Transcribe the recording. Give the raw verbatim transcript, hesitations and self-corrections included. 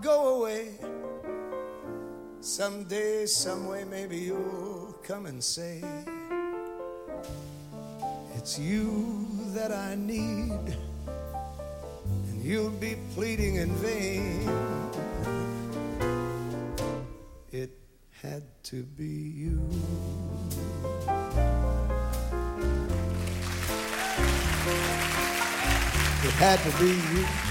go away. Someday, someway, maybe you'll come and say, it's you that I need, and you'll be pleading in vain. It had to be you. It had to be you.